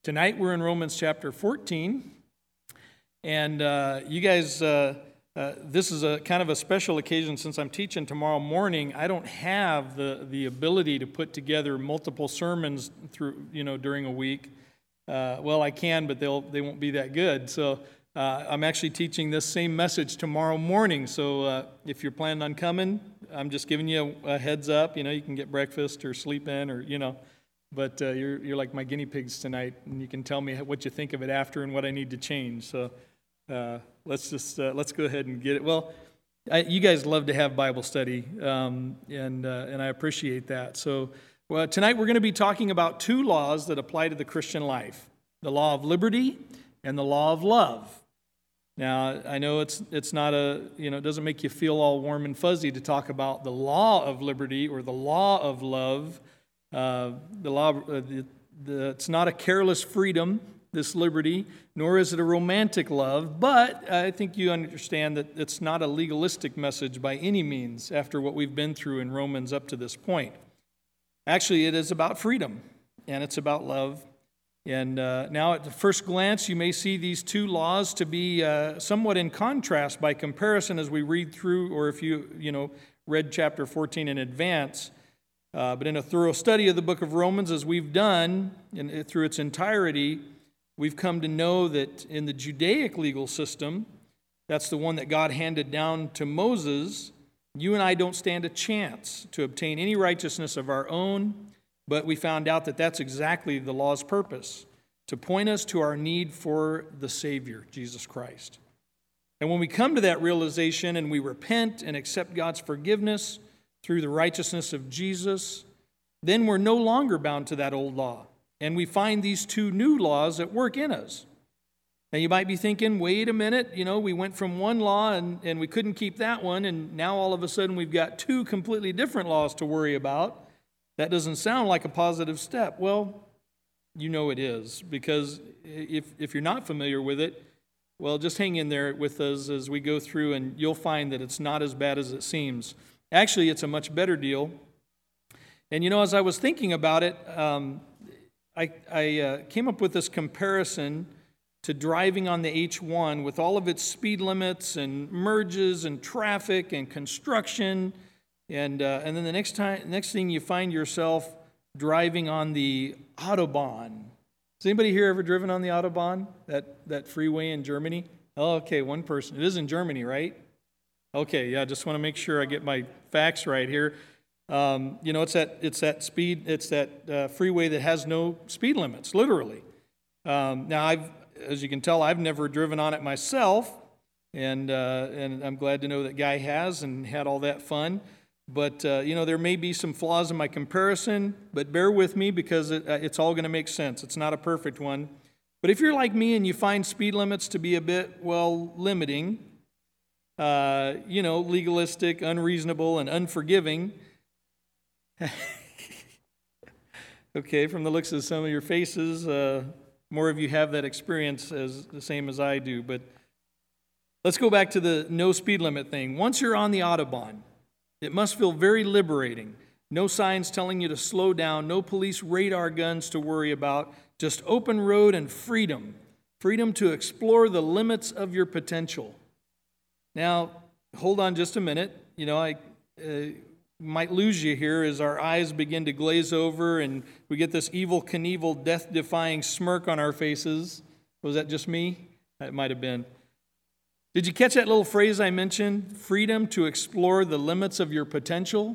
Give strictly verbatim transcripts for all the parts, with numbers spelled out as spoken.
Tonight we're in Romans chapter fourteen, and uh, you guys, uh, uh, this is a kind of a special occasion since I'm teaching tomorrow morning. I don't have the, the ability to put together multiple sermons through, you know, during a week. Uh, well, I can, but they'll they won't be that good. So uh, I'm actually teaching this same message tomorrow morning. So uh, if you're planning on coming, I'm just giving you a, a heads up. You know, you can get breakfast or sleep in, or you know. But uh, you're you're like my guinea pigs tonight, and you can tell me what you think of it after and what I need to change. So uh, let's just uh, let's go ahead and get it. Well, I, you guys love to have Bible study, um, and uh, and I appreciate that. So well, tonight we're going to be talking about two laws that apply to the Christian life: the law of liberty and the law of love. Now, I know it's it's not a you know it doesn't make you feel all warm and fuzzy to talk about the law of liberty or the law of love. Uh, the law, uh, the, the, it's not a careless freedom, this liberty, nor is it a romantic love, but I think you understand that it's not a legalistic message by any means after what we've been through in Romans up to this point. Actually, it is about freedom, and it's about love. And uh, now at the first glance, you may see these two laws to be uh, somewhat in contrast by comparison as we read through, or if you, you know, read chapter fourteen in advance. Uh, but in a thorough study of the book of Romans, as we've done in, through its entirety, we've come to know that in the Judaic legal system, that's the one that God handed down to Moses, you and I don't stand a chance to obtain any righteousness of our own, but we found out that that's exactly the law's purpose, to point us to our need for the Savior, Jesus Christ. And when we come to that realization and we repent and accept God's forgiveness through the righteousness of Jesus, then we're no longer bound to that old law. And we find these two new laws at work in us. Now you might be thinking, wait a minute, you know, we went from one law and, and we couldn't keep that one, and now all of a sudden we've got two completely different laws to worry about. That doesn't sound like a positive step. Well, you know it is, because if, if you're not familiar with it, well, just hang in there with us as we go through, and you'll find that it's not as bad as it seems. Actually, it's a much better deal. And you know, as I was thinking about it, um, I, I uh, came up with this comparison to driving on the H one with all of its speed limits and merges and traffic and construction. And uh, and then the next time, next thing you find yourself driving on the Autobahn. Has anybody here ever driven on the Autobahn, that, that freeway in Germany? Oh, okay, one person. It is in Germany, right? Okay, yeah, just want to make sure I get my facts right here. Um, you know, it's that it's that speed, it's that uh, freeway that has no speed limits, literally. Um, now, I've, as you can tell, I've never driven on it myself, and uh, and I'm glad to know that Guy has and had all that fun. But uh, you know, there may be some flaws in my comparison, but bear with me because it, uh, it's all going to make sense. It's not a perfect one. But if you're like me and you find speed limits to be a bit, well, limiting, Uh, you know, legalistic, unreasonable, and unforgiving. Okay, from the looks of some of your faces, uh, more of you have that experience as the same as I do. But let's go back to the no speed limit thing. Once you're on the Autobahn, it must feel very liberating. No signs telling you to slow down, no police radar guns to worry about, just open road and freedom. Freedom to explore the limits of your potential. Now, hold on just a minute. You know, I uh, might lose you here as our eyes begin to glaze over and we get this Evel Knievel, death-defying smirk on our faces. Was that just me? That might have been. Did you catch that little phrase I mentioned? Freedom to explore the limits of your potential.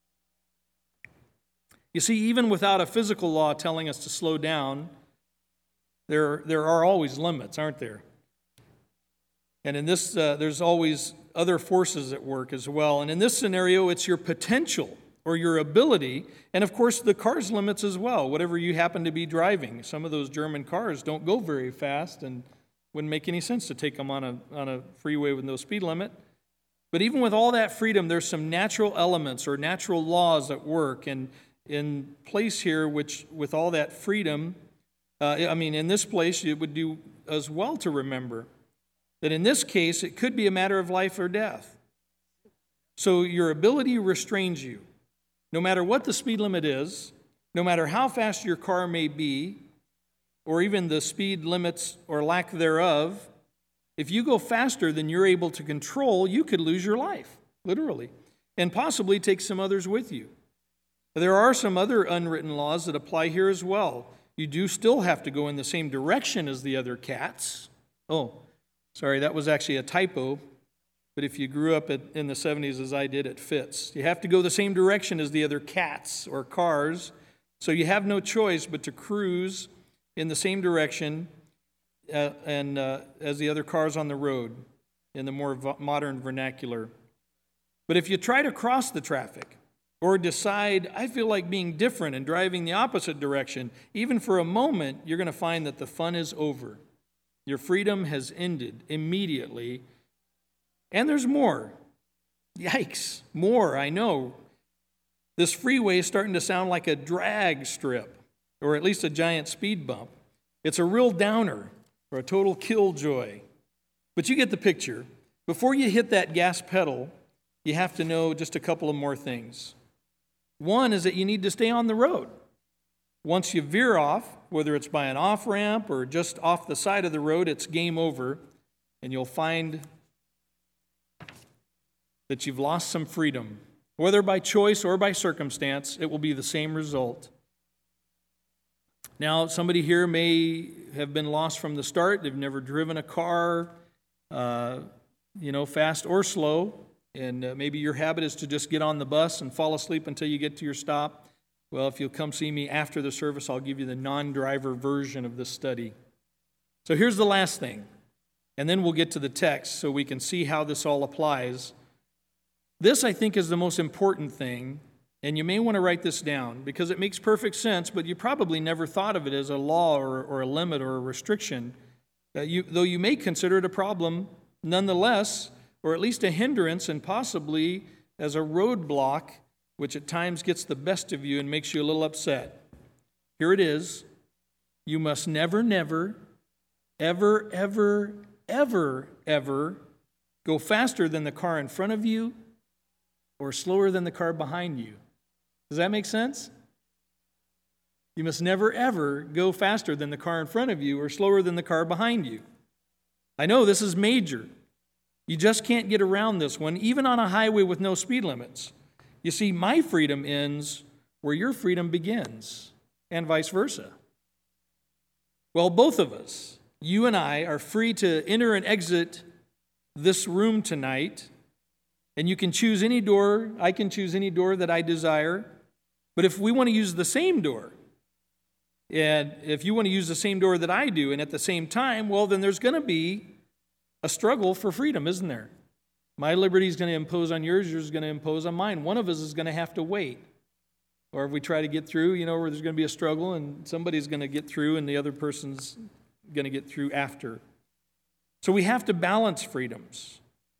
You see, even without a physical law telling us to slow down, there, there are always limits, aren't there? And in this, uh, there's always other forces at work as well. And in this scenario, it's your potential or your ability, and of course the car's limits as well, whatever you happen to be driving. Some of those German cars don't go very fast and wouldn't make any sense to take them on a, on a freeway with no speed limit. But even with all that freedom, there's some natural elements or natural laws at work and in place here, which with all that freedom, uh, I mean, in this place, it would do as well to remember that in this case, it could be a matter of life or death. So your ability restrains you. No matter what the speed limit is, no matter how fast your car may be, or even the speed limits or lack thereof, if you go faster than you're able to control, you could lose your life, literally, and possibly take some others with you. There are some other unwritten laws that apply here as well. You do still have to go in the same direction as the other cats. Oh, sorry, that was actually a typo. But if you grew up in the seventies as I did, it fits. You have to go the same direction as the other cats or cars. So you have no choice but to cruise in the same direction uh, and uh, as the other cars on the road in the more v- modern vernacular. But if you try to cross the traffic or decide, I feel like being different and driving the opposite direction, even for a moment, you're going to find that the fun is over. Your freedom has ended immediately. And there's more. Yikes, more, I know. This freeway is starting to sound like a drag strip, or at least a giant speed bump. It's a real downer, or a total killjoy. But you get the picture. Before you hit that gas pedal, you have to know just a couple of more things. One is that you need to stay on the road. Once you veer off, whether it's by an off-ramp or just off the side of the road, it's game over, and you'll find that you've lost some freedom. Whether by choice or by circumstance, it will be the same result. Now, somebody here may have been lost from the start. They've never driven a car, uh, you know, fast or slow. And uh, maybe your habit is to just get on the bus and fall asleep until you get to your stop. Well, if you'll come see me after the service, I'll give you the non-driver version of this study. So here's the last thing. And then we'll get to the text so we can see how this all applies. This, I think, is the most important thing, and you may want to write this down because it makes perfect sense, but you probably never thought of it as a law or, or a limit or a restriction, uh, you, though you may consider it a problem nonetheless, or at least a hindrance and possibly as a roadblock, which at times gets the best of you and makes you a little upset. Here it is. You must never, never, ever, ever, ever, ever go faster than the car in front of you or slower than the car behind you. Does that make sense? You must never, ever go faster than the car in front of you or slower than the car behind you. I know this is major. You just can't get around this one, even on a highway with no speed limits. You see, my freedom ends where your freedom begins, and vice versa. Well, both of us, you and I, are free to enter and exit this room tonight. And you can choose any door, I can choose any door that I desire. But if we want to use the same door, and if you want to use the same door that I do, and at the same time, well, then there's going to be a struggle for freedom, isn't there? My liberty is going to impose on yours, yours is going to impose on mine. One of us is going to have to wait. Or if we try to get through, you know, where there's going to be a struggle, and somebody's going to get through, and the other person's going to get through after. So we have to balance freedoms.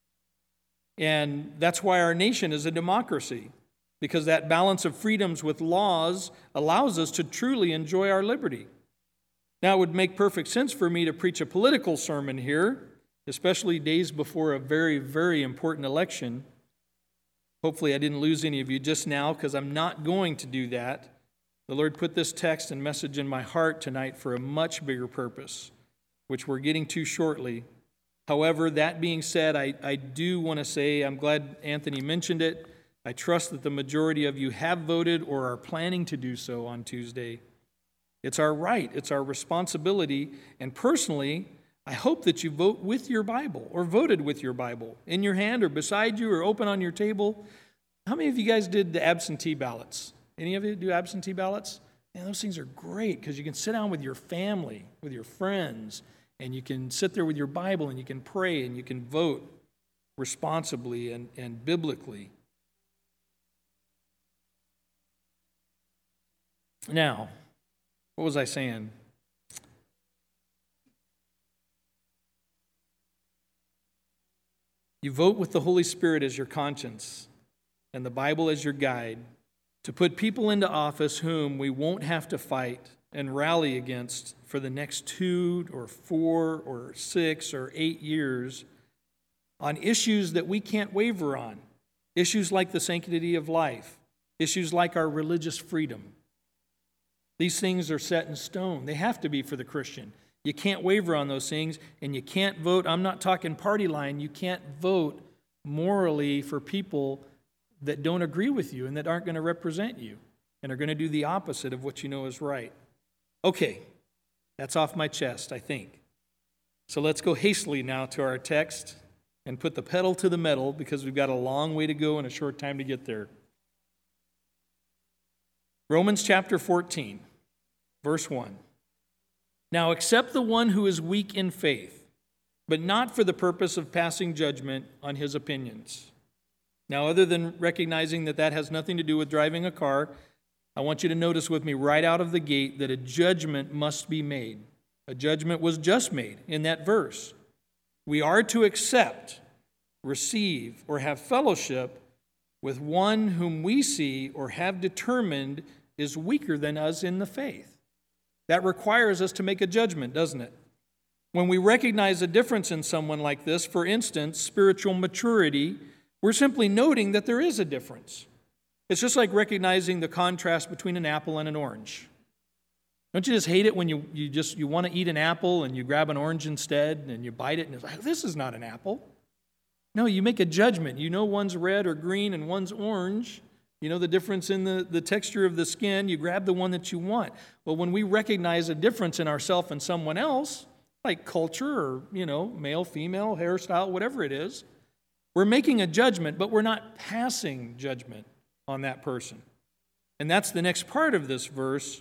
And that's why our nation is a democracy, because that balance of freedoms with laws allows us to truly enjoy our liberty. Now, it would make perfect sense for me to preach a political sermon here, especially days before a very, very important election. Hopefully, I didn't lose any of you just now, because I'm not going to do that. The Lord put this text and message in my heart tonight for a much bigger purpose, which we're getting to shortly. However, that being said, I, I do want to say, I'm glad Anthony mentioned it. I trust that the majority of you have voted or are planning to do so on Tuesday. It's our right, it's our responsibility, and personally, I hope that you vote with your Bible or voted with your Bible in your hand or beside you or open on your table. How many of you guys did the absentee ballots? Any of you do absentee ballots? Man, those things are great because you can sit down with your family, with your friends, and you can sit there with your Bible and you can pray and you can vote responsibly and, and biblically. Now, what was I saying? You vote with the Holy Spirit as your conscience and the Bible as your guide to put people into office whom we won't have to fight and rally against for the next two or four or six or eight years on issues that we can't waver on, issues like the sanctity of life, issues like our religious freedom. These things are set in stone. They have to be for the Christian. You can't waver on those things, and you can't vote. I'm not talking party line. You can't vote morally for people that don't agree with you and that aren't going to represent you and are going to do the opposite of what you know is right. Okay, that's off my chest, I think. So let's go hastily now to our text and put the pedal to the metal because we've got a long way to go and a short time to get there. Romans chapter fourteen, verse one. Now accept the one who is weak in faith, but not for the purpose of passing judgment on his opinions. Now, other than recognizing that that has nothing to do with driving a car, I want you to notice with me right out of the gate that a judgment must be made. A judgment was just made in that verse. We are to accept, receive, or have fellowship with one whom we see or have determined is weaker than us in the faith. That requires us to make a judgment, doesn't it? When we recognize a difference in someone like this, for instance, spiritual maturity, we're simply noting that there is a difference. It's just like recognizing the contrast between an apple and an orange. Don't you just hate it when you, you just you want to eat an apple and you grab an orange instead and you bite it and it's like, this is not an apple. No, you make a judgment. You know one's red or green and one's orange. You know the difference in the, the texture of the skin. You grab the one that you want. Well, when we recognize a difference in ourselves and someone else, like culture or, you know, male, female, hairstyle, whatever it is, we're making a judgment, but we're not passing judgment on that person. And that's the next part of this verse,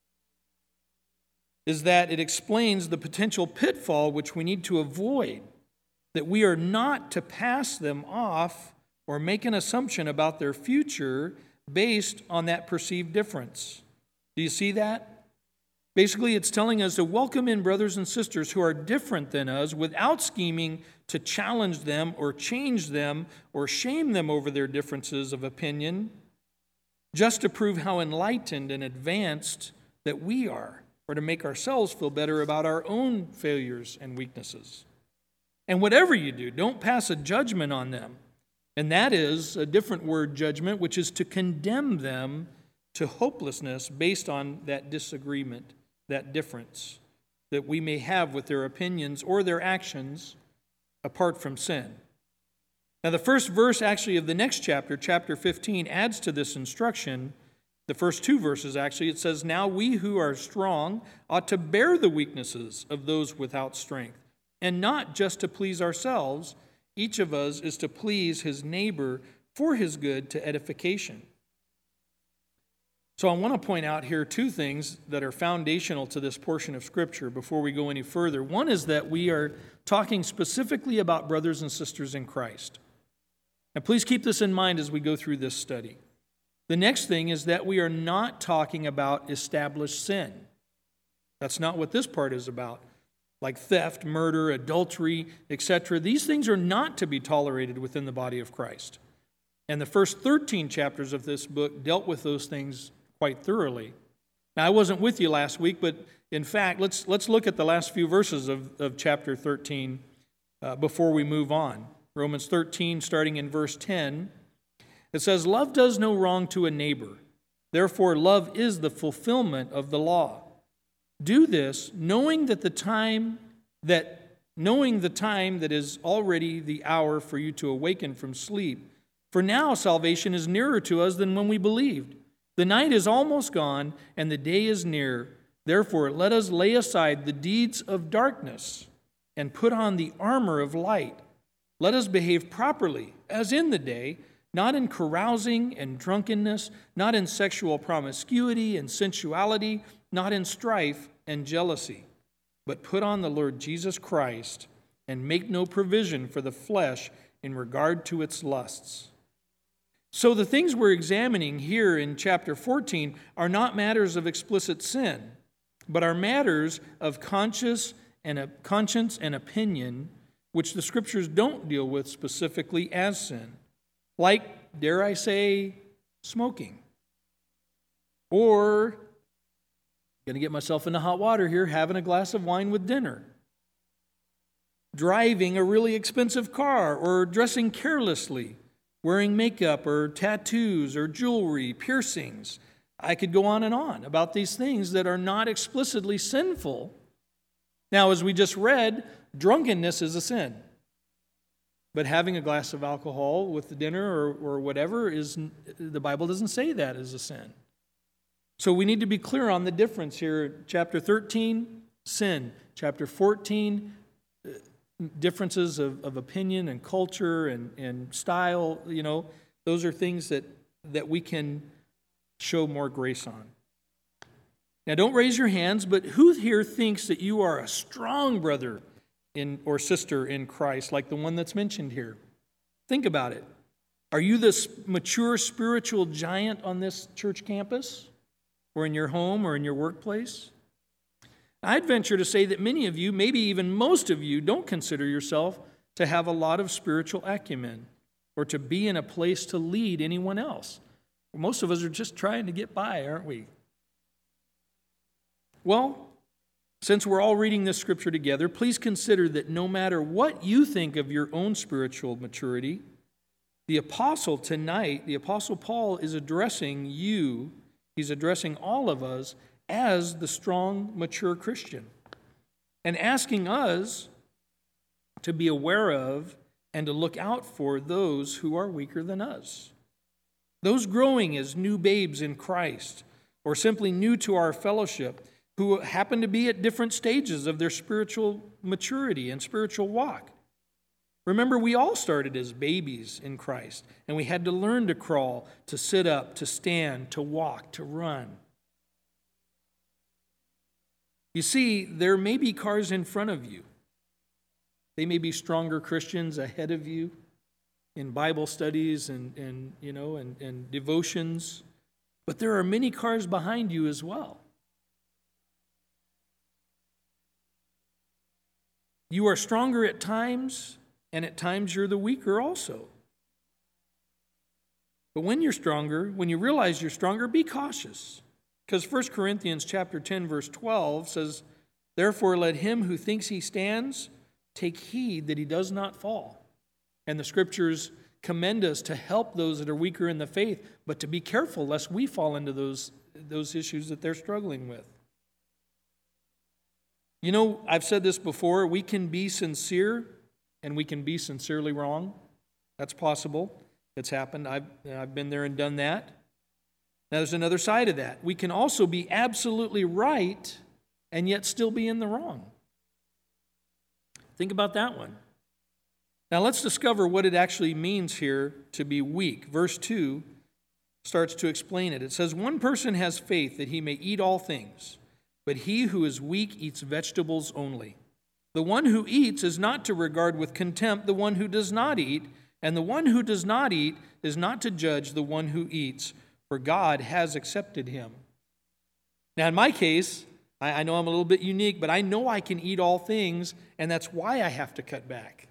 is that it explains the potential pitfall which we need to avoid, that we are not to pass them off or make an assumption about their future based on that perceived difference. Do you see that? Basically, it's telling us to welcome in brothers and sisters who are different than us without scheming to challenge them or change them or shame them over their differences of opinion, just to prove how enlightened and advanced that we are, or to make ourselves feel better about our own failures and weaknesses. And whatever you do, don't pass a judgment on them. And that is a different word, judgment, which is to condemn them to hopelessness based on that disagreement, that difference that we may have with their opinions or their actions apart from sin. Now, the first verse actually of the next chapter, chapter fifteen, adds to this instruction. The first two verses, actually, it says, now we who are strong ought to bear the weaknesses of those without strength, and not just to please ourselves. Each of us is to please his neighbor for his good to edification. So I want to point out here two things that are foundational to this portion of Scripture before we go any further. One is that we are talking specifically about brothers and sisters in Christ. Now please keep this in mind as we go through this study. The next thing is that we are not talking about established sin. That's not what this part is about. Like theft, murder, adultery, et cetera. These things are not to be tolerated within the body of Christ. And the first thirteen chapters of this book dealt with those things quite thoroughly. Now, I wasn't with you last week, but in fact, let's let's look at the last few verses of, of chapter thirteen uh, before we move on. Romans thirteen, starting in verse ten. It says, love does no wrong to a neighbor. Therefore, love is the fulfillment of the law. Do this, knowing that the time that knowing the time that is already the hour for you to awaken from sleep. For now salvation is nearer to us than when we believed. The night is almost gone, and the day is near. Therefore, let us lay aside the deeds of darkness and put on the armor of light. Let us behave properly, as in the day, not in carousing and drunkenness, not in sexual promiscuity and sensuality, not in strife and jealousy, but put on the Lord Jesus Christ and make no provision for the flesh in regard to its lusts. So the things we're examining here in chapter fourteen are not matters of explicit sin, but are matters of conscious and a conscience and opinion, which the Scriptures don't deal with specifically as sin. Like, dare I say, smoking. Or, going to get myself into hot water here, having a glass of wine with dinner. Driving a really expensive car, or dressing carelessly, wearing makeup or tattoos or jewelry, piercings, I could go on and on about these things that are not explicitly sinful. Now, as we just read, drunkenness is a sin. But having a glass of alcohol with the dinner or, or whatever, is the Bible doesn't say that is a sin. So we need to be clear on the difference here. Chapter thirteen, sin. Chapter fourteen, differences of, of opinion and culture and, and style. You know, those are things that, that we can show more grace on. Now, don't raise your hands, but who here thinks that you are a strong brother in or sister in Christ, like the one that's mentioned here? Think about it. Are you this mature spiritual giant on this church campus, or in your home, or in your workplace? I'd venture to say that many of you, maybe even most of you, don't consider yourself to have a lot of spiritual acumen or to be in a place to lead anyone else. Most of us are just trying to get by, aren't we? Well, since we're all reading this scripture together, please consider that no matter what you think of your own spiritual maturity, the apostle tonight, the apostle Paul, is addressing you, he's addressing all of us as the strong, mature Christian, and asking us to be aware of and to look out for those who are weaker than us. Those growing as new babes in Christ, or simply new to our fellowship, who happen to be at different stages of their spiritual maturity and spiritual walk. Remember, we all started as babies in Christ, and we had to learn to crawl, to sit up, to stand, to walk, to run. You see, there may be cars in front of you. They may be stronger Christians ahead of you in Bible studies and, and you know, and, and devotions, but there are many cars behind you as well. You are stronger at times, and at times you're the weaker also. But when you're stronger, when you realize you're stronger, be cautious. Because First Corinthians chapter ten, verse twelve says, "Therefore let him who thinks he stands take heed that he does not fall." And the scriptures commend us to help those that are weaker in the faith, but to be careful lest we fall into those, those issues that they're struggling with. You know, I've said this before, we can be sincere and we can be sincerely wrong. That's possible. It's happened. I've, I've been there and done that. Now, there's another side of that. We can also be absolutely right and yet still be in the wrong. Think about that one. Now, let's discover what it actually means here to be weak. Verse two starts to explain it. It says, "One person has faith that he may eat all things, but he who is weak eats vegetables only. The one who eats is not to regard with contempt the one who does not eat, and the one who does not eat is not to judge the one who eats, for God has accepted him." Now, in my case, I, I know I'm a little bit unique, but I know I can eat all things, and that's why I have to cut back.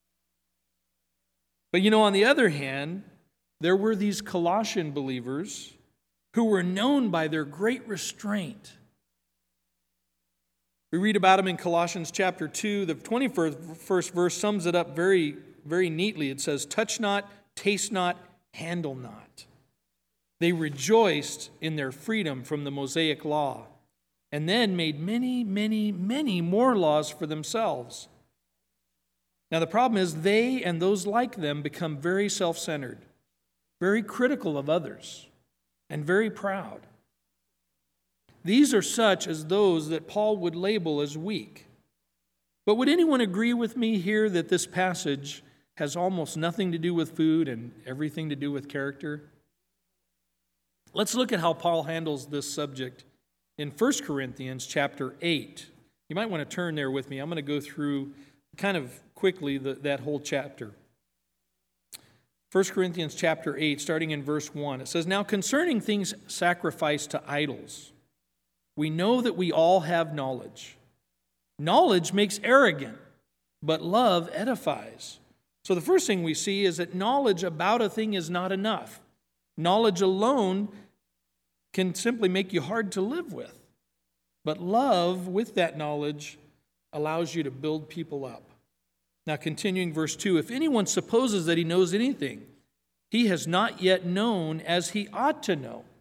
But you know, on the other hand, there were these Colossian believers who were known by their great restraint. We read about them in Colossians chapter two. The twenty-first verse sums it up very, very neatly. It says, "Touch not, taste not, handle not." They rejoiced in their freedom from the Mosaic law, and then made many, many, many more laws for themselves. Now the problem is they and those like them become very self-centered, very critical of others, and very proud. These are such as those that Paul would label as weak. But would anyone agree with me here that this passage has almost nothing to do with food and everything to do with character? Let's look at how Paul handles this subject in First Corinthians chapter eight. You might want to turn there with me. I'm going to go through kind of quickly the, that whole chapter. First Corinthians chapter eight, starting in verse one. It says, "Now concerning things sacrificed to idols, we know that we all have knowledge. Knowledge makes arrogant, but love edifies." So the first thing we see is that knowledge about a thing is not enough. Knowledge alone can simply make you hard to live with. But love with that knowledge allows you to build people up. Now continuing verse two, "If anyone supposes that he knows anything, he has not yet known as he ought to know.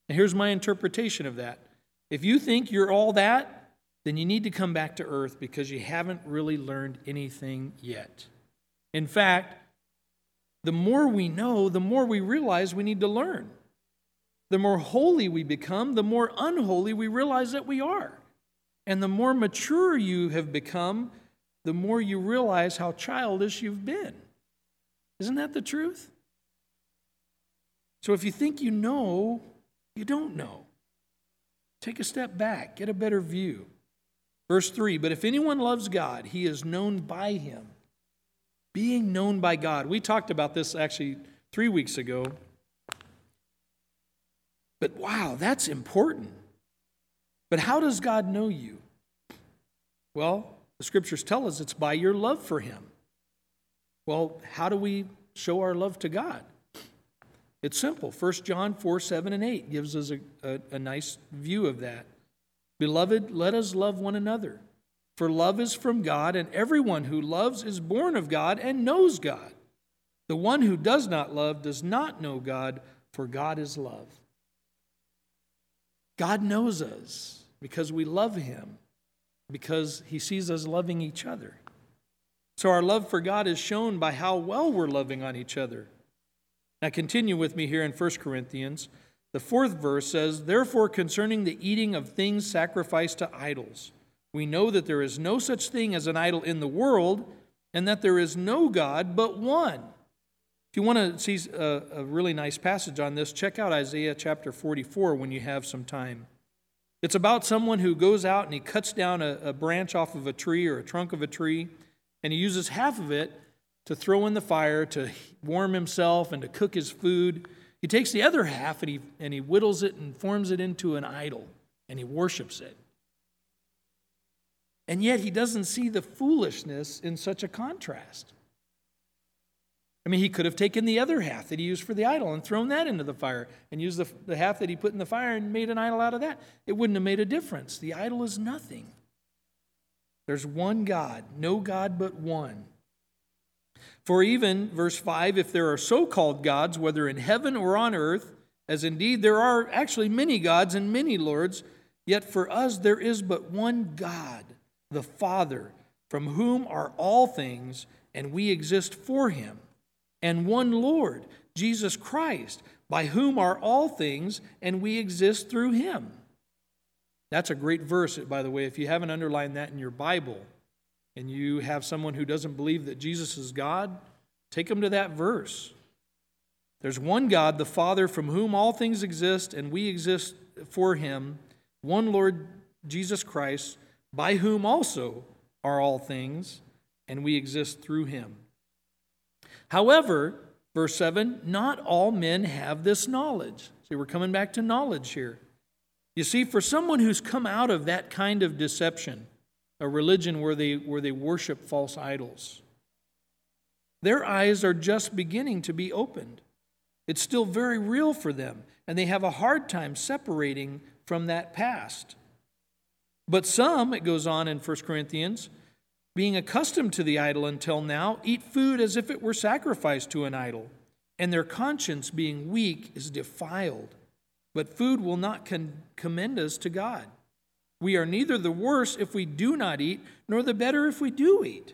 And here's my interpretation of that. If you think you're all that, then you need to come back to earth because you haven't really learned anything yet. In fact, the more we know, the more we realize we need to learn. The more holy we become, the more unholy we realize that we are. And the more mature you have become, the more you realize how childish you've been. Isn't that the truth? So if you think you know, you don't know. Take a step back, get a better view. Verse three, but if anyone loves God, he is known by him. Being known by God. We talked about this actually three weeks ago. But wow, that's important. But how does God know you? Well, the scriptures tell us it's by your love for him. Well, how do we show our love to God? It's simple. First John four, seven, and eight gives us a, a, a nice view of that. Beloved, let us love one another. For love is from God, and everyone who loves is born of God and knows God. The one who does not love does not know God, for God is love. God knows us because we love him, because he sees us loving each other. So our love for God is shown by how well we're loving on each other. Now continue with me here in First Corinthians. The fourth verse says, therefore concerning the eating of things sacrificed to idols, we know that there is no such thing as an idol in the world, and that there is no God but one. If you want to see a, a really nice passage on this, check out Isaiah chapter forty-four when you have some time. It's about someone who goes out and he cuts down a, a branch off of a tree or a trunk of a tree, and he uses half of it to throw in the fire to warm himself and to cook his food. He takes the other half and he, and he whittles it and forms it into an idol, and he worships it. And yet he doesn't see the foolishness in such a contrast. I mean, he could have taken the other half that he used for the idol and thrown that into the fire and used the, the half that he put in the fire and made an idol out of that. It wouldn't have made a difference. The idol is nothing. There's one God, no God but one. For even, verse five, if there are so-called gods, whether in heaven or on earth, as indeed there are actually many gods and many lords, yet for us there is but one God, the Father, from whom are all things, and we exist for him. And one Lord, Jesus Christ, by whom are all things, and we exist through him. That's a great verse, by the way. If you haven't underlined that in your Bible, and you have someone who doesn't believe that Jesus is God, take them to that verse. There's one God, the Father, from whom all things exist, and we exist for him. One Lord, Jesus Christ, by whom also are all things, and we exist through him. However, verse seven, not all men have this knowledge. See, we're coming back to knowledge here. You see, for someone who's come out of that kind of deception, a religion where they, where they worship false idols, their eyes are just beginning to be opened. It's still very real for them, and they have a hard time separating from that past. But some, it goes on in First Corinthians, being accustomed to the idol until now, eat food as if it were sacrificed to an idol, and their conscience, being weak, is defiled. But food will not con- commend us to God. We are neither the worse if we do not eat, nor the better if we do eat.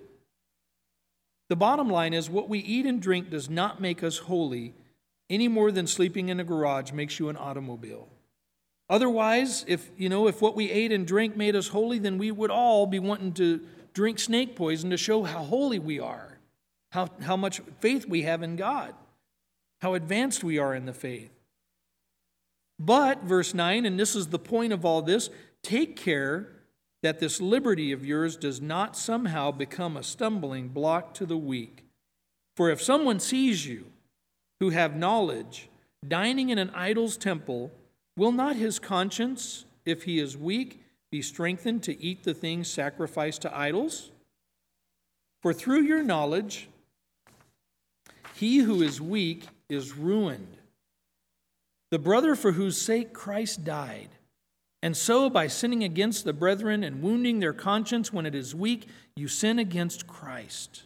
The bottom line is what we eat and drink does not make us holy, any more than sleeping in a garage makes you an automobile. Otherwise, if you know, if what we ate and drank made us holy, then we would all be wanting to drink snake poison to show how holy we are, how, how much faith we have in God, how advanced we are in the faith. But, verse nine, and this is the point of all this, take care that this liberty of yours does not somehow become a stumbling block to the weak. For if someone sees you, who have knowledge, dining in an idol's temple, will not his conscience, if he is weak, be strengthened to eat the things sacrificed to idols? For through your knowledge, he who is weak is ruined, the brother for whose sake Christ died. And so, by sinning against the brethren and wounding their conscience when it is weak, you sin against Christ.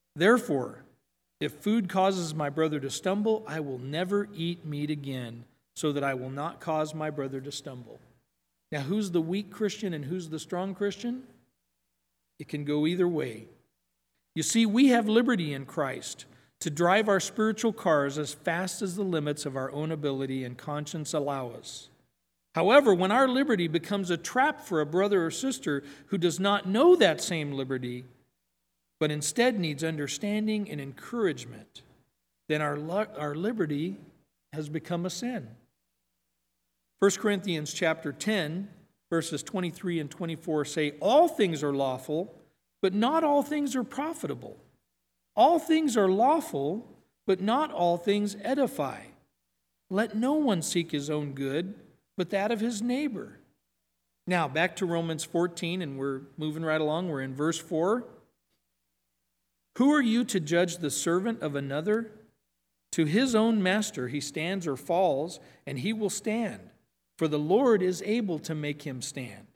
Therefore, if food causes my brother to stumble, I will never eat meat again, so that I will not cause my brother to stumble. Now, who's the weak Christian and who's the strong Christian? It can go either way. You see, we have liberty in Christ to drive our spiritual cars as fast as the limits of our own ability and conscience allow us. However, when our liberty becomes a trap for a brother or sister who does not know that same liberty, but instead needs understanding and encouragement, then our, our liberty has become a sin. First Corinthians chapter ten, verses twenty-three and twenty-four say, all things are lawful, but not all things are profitable. All things are lawful, but not all things edify. Let no one seek his own good, but that of his neighbor. Now, back to Romans fourteen, and we're moving right along. We're in verse four. Who are you to judge the servant of another? To his own master he stands or falls, and he will stand, for the Lord is able to make him stand.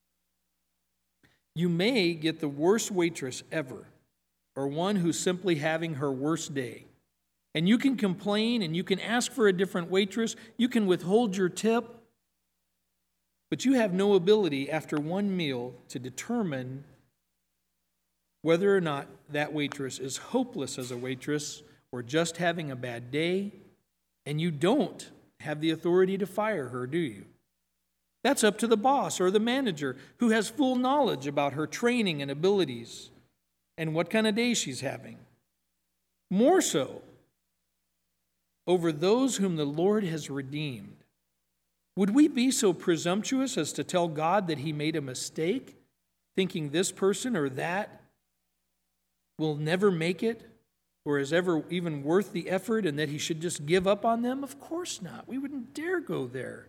You may get the worst waitress ever, or one who's simply having her worst day. And you can complain, and you can ask for a different waitress, you can withhold your tip, but you have no ability after one meal to determine whether or not that waitress is hopeless as a waitress or just having a bad day, and you don't have the authority to fire her, do you? That's up to the boss or the manager who has full knowledge about her training and abilities and what kind of day she's having. More so, over those whom the Lord has redeemed. Would we be so presumptuous as to tell God that he made a mistake, thinking this person or that will never make it or is ever even worth the effort and that he should just give up on them? Of course not. We wouldn't dare go there.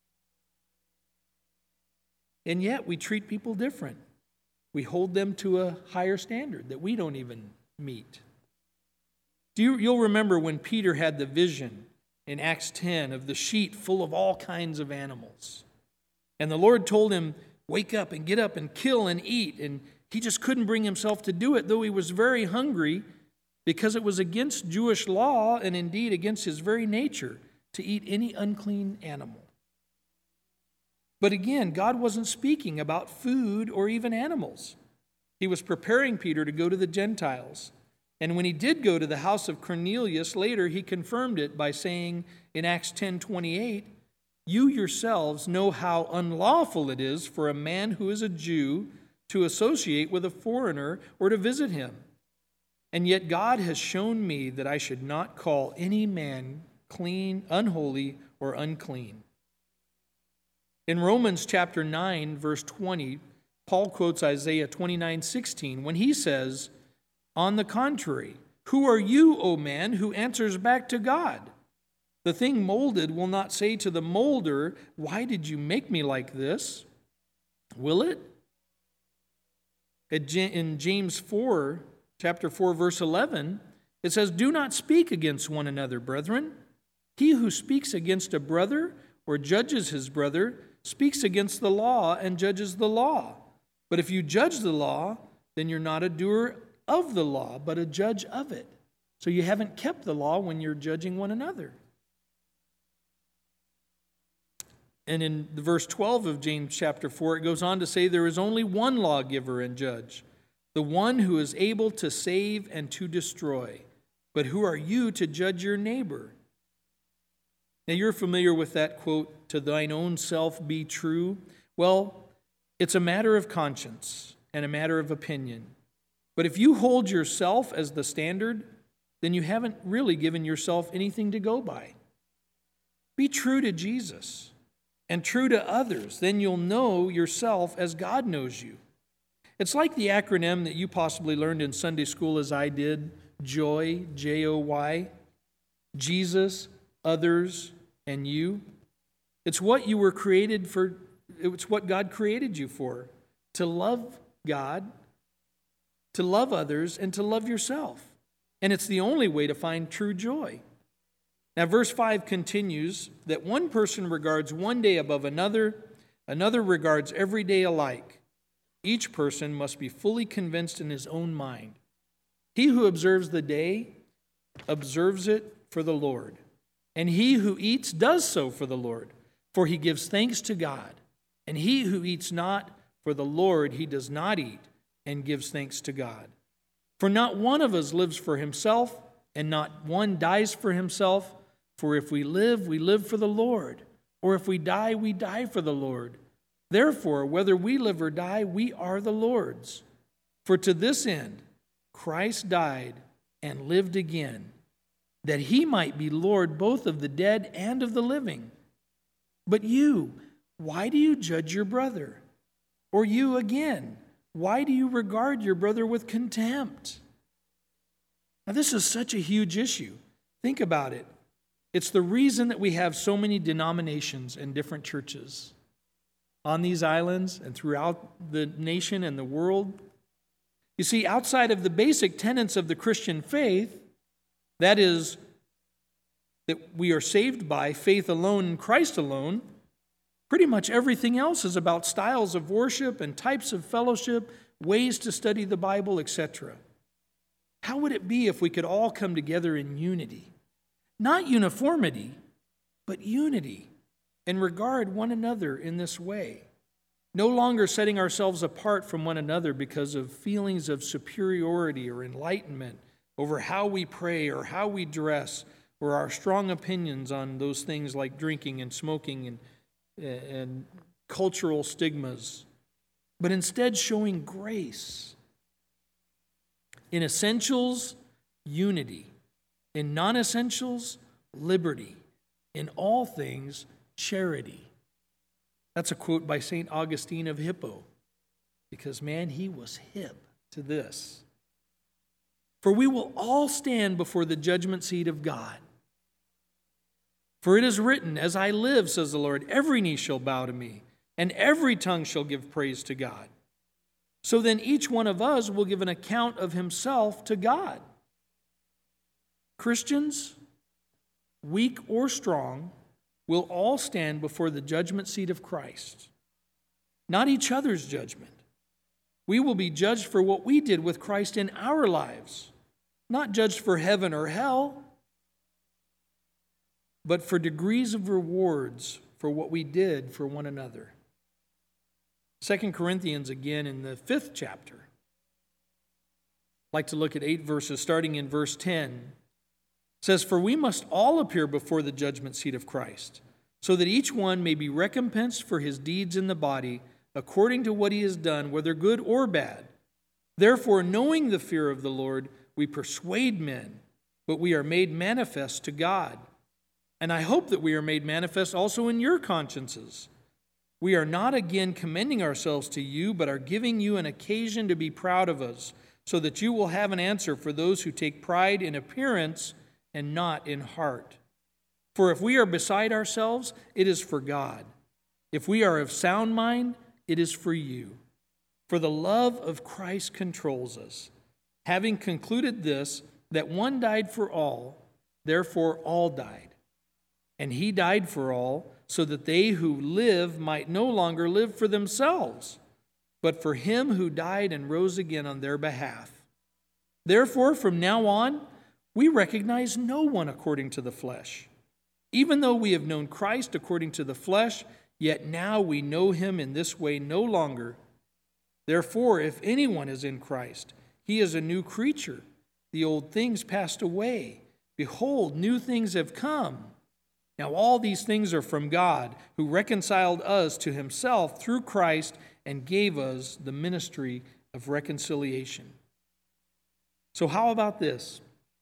And yet we treat people different. We hold them to a higher standard that we don't even meet. Do you, you'll remember when Peter had the vision in Acts ten of the sheet full of all kinds of animals. And the Lord told him, wake up and get up and kill and eat. And he just couldn't bring himself to do it, though he was very hungry, because it was against Jewish law and indeed against his very nature to eat any unclean animal. But again, God wasn't speaking about food or even animals. He was preparing Peter to go to the Gentiles. And when he did go to the house of Cornelius later, he confirmed it by saying in Acts ten twenty-eight, you yourselves know how unlawful it is for a man who is a Jew to associate with a foreigner or to visit him. And yet God has shown me that I should not call any man clean, unholy, or unclean. In Romans chapter nine, verse twenty, Paul quotes Isaiah twenty-nine sixteen when he says, on the contrary, who are you, O man, who answers back to God? The thing molded will not say to the molder, why did you make me like this? Will it? In James four, chapter four, verse eleven, it says, do not speak against one another, brethren. He who speaks against a brother or judges his brother speaks against the law and judges the law. But if you judge the law, then you're not a doer of the law, but a judge of it. So you haven't kept the law when you're judging one another. And in the verse twelve of James chapter four, it goes on to say, there is only one lawgiver and judge, the one who is able to save and to destroy. But who are you to judge your neighbor? Now you're familiar with that quote, to thine own self be true. Well, it's a matter of conscience and a matter of opinion. But if you hold yourself as the standard, then you haven't really given yourself anything to go by. Be true to Jesus and true to others. Then you'll know yourself as God knows you. It's like the acronym that you possibly learned in Sunday school as I did, JOY, J O Y, Jesus, others, and you. It's what you were created for. It's what God created you for, to love God, to love others, and to love yourself. And it's the only way to find true joy. Now, verse five continues that one person regards one day above another, another regards every day alike. Each person must be fully convinced in his own mind. He who observes the day observes it for the Lord, And he who eats does so for the Lord, for he gives thanks to God. And he who eats not for the Lord, he does not eat, and gives thanks to God. For not one of us lives for himself, and not one dies for himself. For if we live, we live for the Lord. Or if we die, we die for the Lord. Therefore, whether we live or die, we are the Lord's. For to this end, Christ died and lived again, that he might be Lord both of the dead and of the living. But you, why do you judge your brother? Or you again, why do you regard your brother with contempt? Now, this is such a huge issue. Think about it. It's the reason that we have so many denominations and different churches on these islands and throughout the nation and the world. You see, outside of the basic tenets of the Christian faith, that is, that we are saved by faith alone in Christ alone, pretty much everything else is about styles of worship and types of fellowship, ways to study the Bible, et cetera. How would it be if we could all come together in unity? Not uniformity, but unity, and regard one another in this way. No longer setting ourselves apart from one another because of feelings of superiority or enlightenment over how we pray or how we dress or our strong opinions on those things like drinking and smoking and, and cultural stigmas, but instead showing grace. In essentials, unity. In non-essentials, liberty. In all things, charity. That's a quote by Saint Augustine of Hippo, because, man, he was hip to this. For we will all stand before the judgment seat of God. For it is written, as I live, says the Lord, every knee shall bow to me, and every tongue shall give praise to God. So then each one of us will give an account of himself to God. Christians, weak or strong, will all stand before the judgment seat of Christ. Not each other's judgment. We will be judged for what we did with Christ in our lives, not judged for heaven or hell, but for degrees of rewards for what we did for one another. Second Corinthians, again, in the fifth chapter. I'd like to look at eight verses, starting in verse ten. It says, for we must all appear before the judgment seat of Christ, so that each one may be recompensed for his deeds in the body, according to what he has done, whether good or bad. Therefore, knowing the fear of the Lord, we persuade men, but we are made manifest to God. And I hope that we are made manifest also in your consciences. We are not again commending ourselves to you, but are giving you an occasion to be proud of us, so that you will have an answer for those who take pride in appearance and not in heart. For if we are beside ourselves, it is for God. If we are of sound mind, it is for you. For the love of Christ controls us. Having concluded this, that one died for all, therefore all died. And he died for all, so that they who live might no longer live for themselves, but for him who died and rose again on their behalf. Therefore, from now on, we recognize no one according to the flesh. Even though we have known Christ according to the flesh, yet now we know him in this way no longer. Therefore, if anyone is in Christ, he is a new creature. The old things passed away. Behold, new things have come. Now all these things are from God, who reconciled us to himself through Christ and gave us the ministry of reconciliation. So how about this?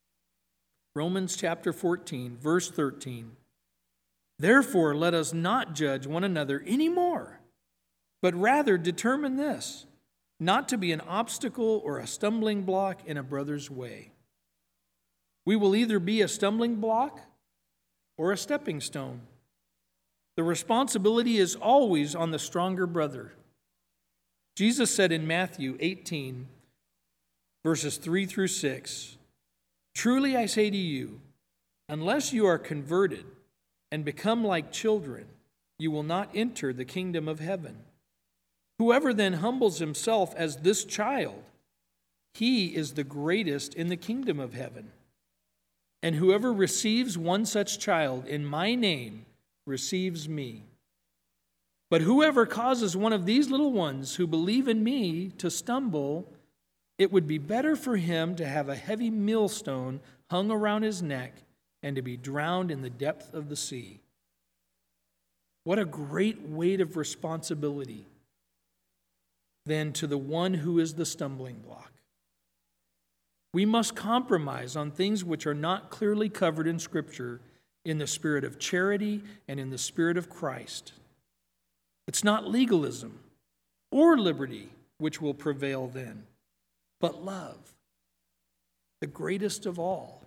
Romans chapter fourteen, verse thirteen. Therefore, let us not judge one another anymore, but rather determine this, not to be an obstacle or a stumbling block in a brother's way. We will either be a stumbling block or a stepping stone. The responsibility is always on the stronger brother. Jesus said in Matthew eighteen, verses three through six, truly I say to you, unless you are converted and become like children, you will not enter the kingdom of heaven. Whoever then humbles himself as this child, he is the greatest in the kingdom of heaven. And whoever receives one such child in my name receives me. But whoever causes one of these little ones who believe in me to stumble, it would be better for him to have a heavy millstone hung around his neck and to be drowned in the depth of the sea. What a great weight of responsibility then to the one who is the stumbling block. We must compromise on things which are not clearly covered in Scripture in the spirit of charity and in the spirit of Christ. It's not legalism or liberty which will prevail then, but love, the greatest of all.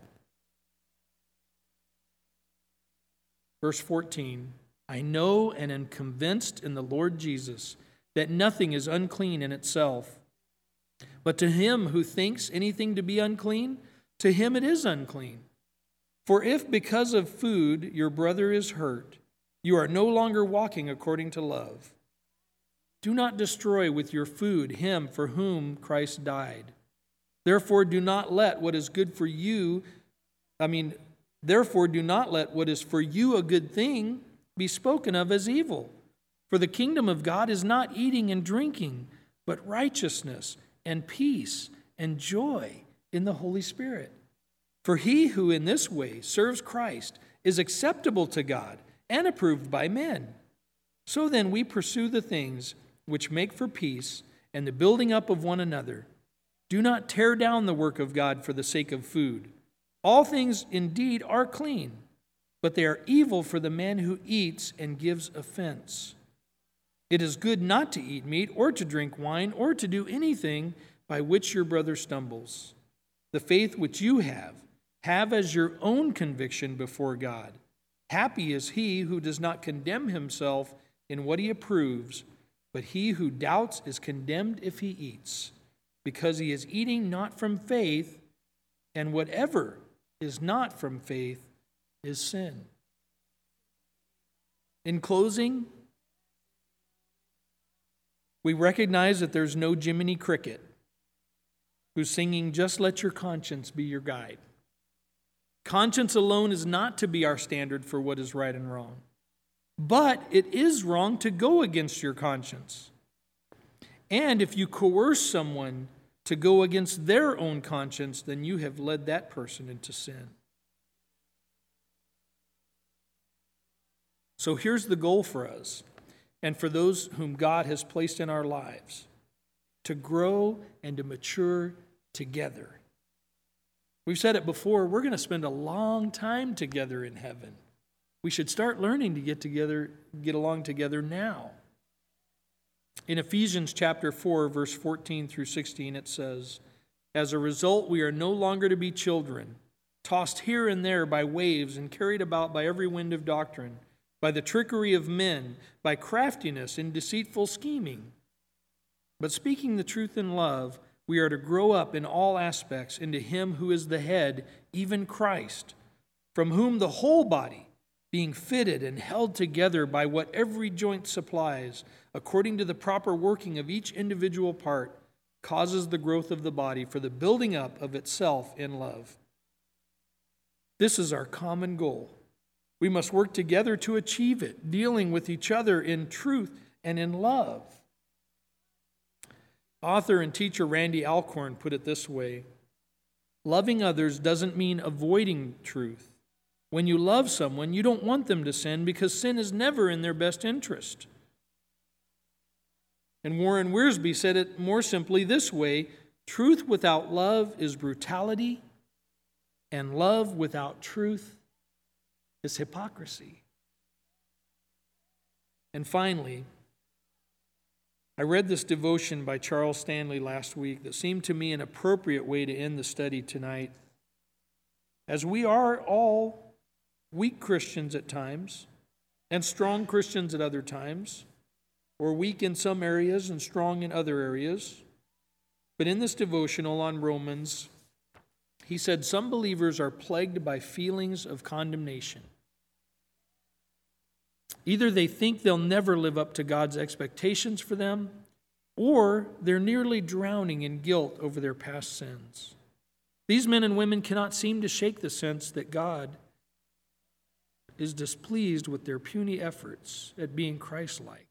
Verse fourteen, I know and am convinced in the Lord Jesus that nothing is unclean in itself. But to him who thinks anything to be unclean, to him it is unclean. For if because of food your brother is hurt, you are no longer walking according to love. Do not destroy with your food him for whom Christ died. Therefore do not let what is good for you, I mean, therefore do not let what is for you a good thing be spoken of as evil. For the kingdom of God is not eating and drinking, but righteousness and peace and joy in the Holy Spirit. For he who in this way serves Christ is acceptable to God and approved by men. So then we pursue the things which make for peace and the building up of one another. Do not tear down the work of God for the sake of food. All things indeed are clean, but they are evil for the man who eats and gives offense. It is good not to eat meat or to drink wine or to do anything by which your brother stumbles. The faith which you have, have as your own conviction before God. Happy is he who does not condemn himself in what he approves, but he who doubts is condemned if he eats, because he is eating not from faith, and whatever is not from faith is sin. In closing, we recognize that there's no Jiminy Cricket who's singing, "Just let your conscience be your guide." Conscience alone is not to be our standard for what is right and wrong. But it is wrong to go against your conscience. And if you coerce someone to go against their own conscience, then you have led that person into sin. So here's the goal for us, and for those whom God has placed in our lives, to grow and to mature together. We've said it before, we're going to spend a long time together in heaven. We should start learning to get together, get along together now. In Ephesians chapter four, verse fourteen through sixteen, it says, "As a result, we are no longer to be children, tossed here and there by waves and carried about by every wind of doctrine, by the trickery of men, by craftiness and deceitful scheming. But speaking the truth in love, we are to grow up in all aspects into him who is the head, even Christ, from whom the whole body, being fitted and held together by what every joint supplies, according to the proper working of each individual part, causes the growth of the body for the building up of itself in love." This is our common goal. We must work together to achieve it, dealing with each other in truth and in love. Author and teacher Randy Alcorn put it this way: loving others doesn't mean avoiding truth. When you love someone, you don't want them to sin because sin is never in their best interest. And Warren Wiersbe said it more simply this way: truth without love is brutality, and love without truth is hypocrisy. And finally, I read this devotion by Charles Stanley last week that seemed to me an appropriate way to end the study tonight. As we are all weak Christians at times, and strong Christians at other times, or weak in some areas and strong in other areas, but in this devotional on Romans, he said some believers are plagued by feelings of condemnation. Either they think they'll never live up to God's expectations for them, or they're nearly drowning in guilt over their past sins. These men and women cannot seem to shake the sense that God is displeased with their puny efforts at being Christ-like.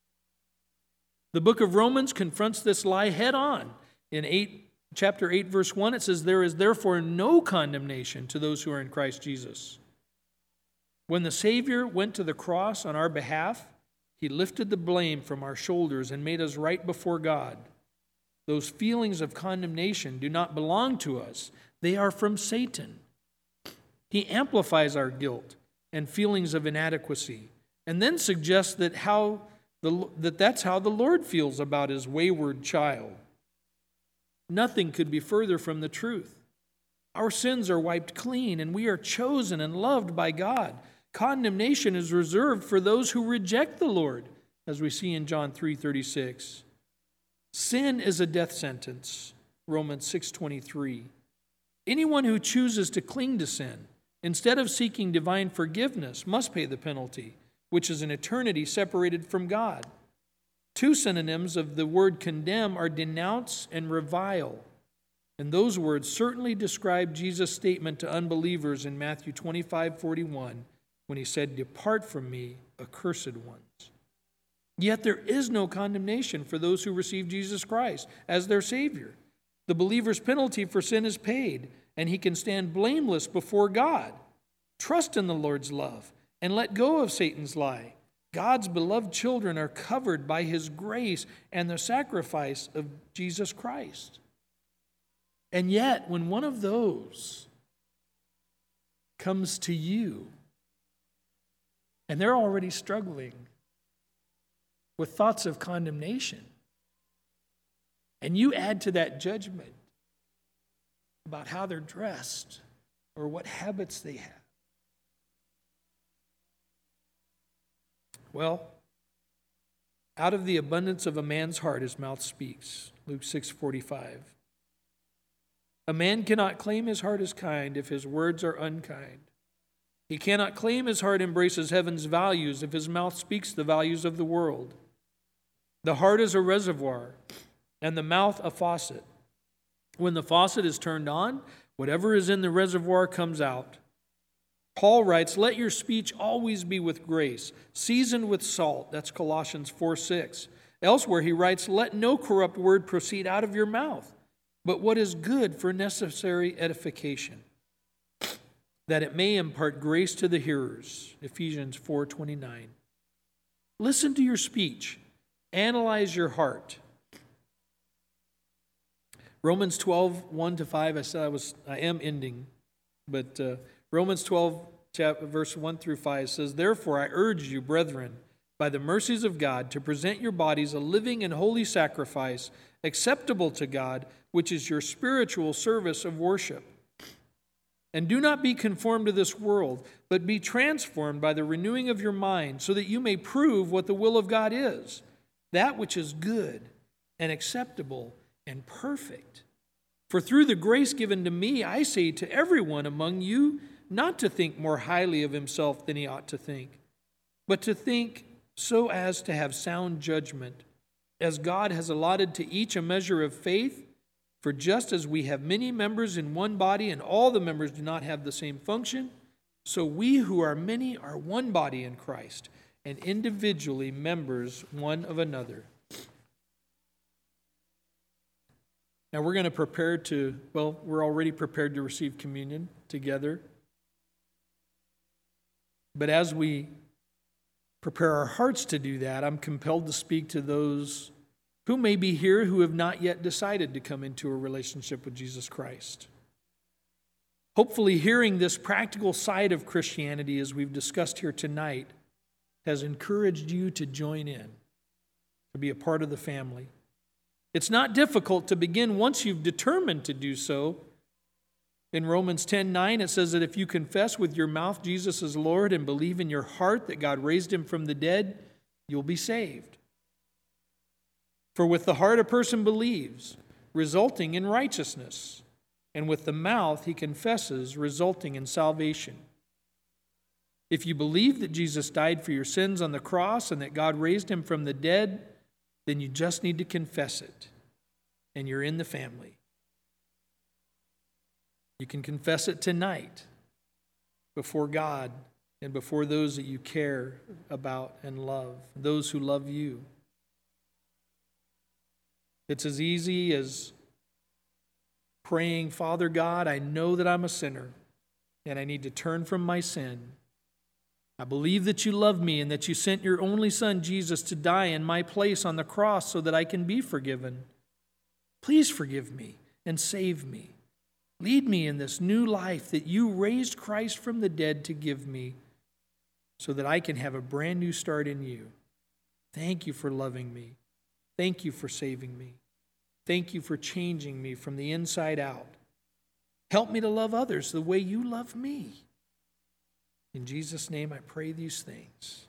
The book of Romans confronts this lie head on. In eight, chapter eight, verse one, it says, "There is therefore no condemnation to those who are in Christ Jesus." When the Savior went to the cross on our behalf, he lifted the blame from our shoulders and made us right before God. Those feelings of condemnation do not belong to us. They are from Satan. He amplifies our guilt and feelings of inadequacy, and then suggests that how the, that that's how the Lord feels about his wayward child. Nothing could be further from the truth. Our sins are wiped clean, and we are chosen and loved by God. Condemnation is reserved for those who reject the Lord, as we see in John three thirty-six. Sin is a death sentence, Romans six twenty-three. Anyone who chooses to cling to sin, instead of seeking divine forgiveness, must pay the penalty, which is an eternity separated from God. Two synonyms of the word condemn are denounce and revile. And those words certainly describe Jesus' statement to unbelievers in Matthew twenty-five forty-one, when he said, "Depart from me, accursed ones." Yet there is no condemnation for those who receive Jesus Christ as their Savior. The believer's penalty for sin is paid, and he can stand blameless before God. Trust in the Lord's love and let go of Satan's lie. God's beloved children are covered by his grace and the sacrifice of Jesus Christ. And yet, when one of those comes to you, and they're already struggling with thoughts of condemnation, and you add to that judgment about how they're dressed or what habits they have, well, out of the abundance of a man's heart his mouth speaks, Luke six forty-five. A man cannot claim his heart is kind if his words are unkind. He cannot claim his heart embraces heaven's values if his mouth speaks the values of the world. The heart is a reservoir, and the mouth a faucet. When the faucet is turned on, whatever is in the reservoir comes out. Paul writes, "Let your speech always be with grace, seasoned with salt." That's Colossians four six. Elsewhere he writes, "Let no corrupt word proceed out of your mouth, but what is good for necessary edification, that it may impart grace to the hearers." Ephesians four twenty-nine. Listen to your speech. Analyze your heart. Romans twelve, one to five, I said I was, I am ending, but uh, Romans twelve, chapter, verse one through five says, "Therefore I urge you, brethren, by the mercies of God, to present your bodies a living and holy sacrifice, acceptable to God, which is your spiritual service of worship. And do not be conformed to this world, but be transformed by the renewing of your mind, so that you may prove what the will of God is, that which is good and acceptable and perfect. For through the grace given to me, I say to everyone among you not to think more highly of himself than he ought to think, but to think so as to have sound judgment, as God has allotted to each a measure of faith. For just as we have many members in one body, and all the members do not have the same function, so we who are many are one body in Christ, and individually members one of another." Now we're going to prepare to, well, we're already prepared to receive communion together. But as we prepare our hearts to do that, I'm compelled to speak to those who may be here who have not yet decided to come into a relationship with Jesus Christ. Hopefully, hearing this practical side of Christianity, as we've discussed here tonight, has encouraged you to join in, to be a part of the family. It's not difficult to begin once you've determined to do so. In Romans ten nine, it says that if you confess with your mouth Jesus is Lord and believe in your heart that God raised him from the dead, you'll be saved. For with the heart a person believes, resulting in righteousness, and with the mouth he confesses, resulting in salvation. If you believe that Jesus died for your sins on the cross and that God raised him from the dead, then you just need to confess it, and you're in the family. You can confess it tonight before God and before those that you care about and love, those who love you. It's as easy as praying, Father God, I know that I'm a sinner and I need to turn from my sin. I believe that you love me and that you sent your only Son, Jesus, to die in my place on the cross so that I can be forgiven. Please forgive me and save me. Lead me in this new life that you raised Christ from the dead to give me so that I can have a brand new start in you. Thank you for loving me. Thank you for saving me. Thank you for changing me from the inside out. Help me to love others the way you love me. In Jesus' name I pray these things.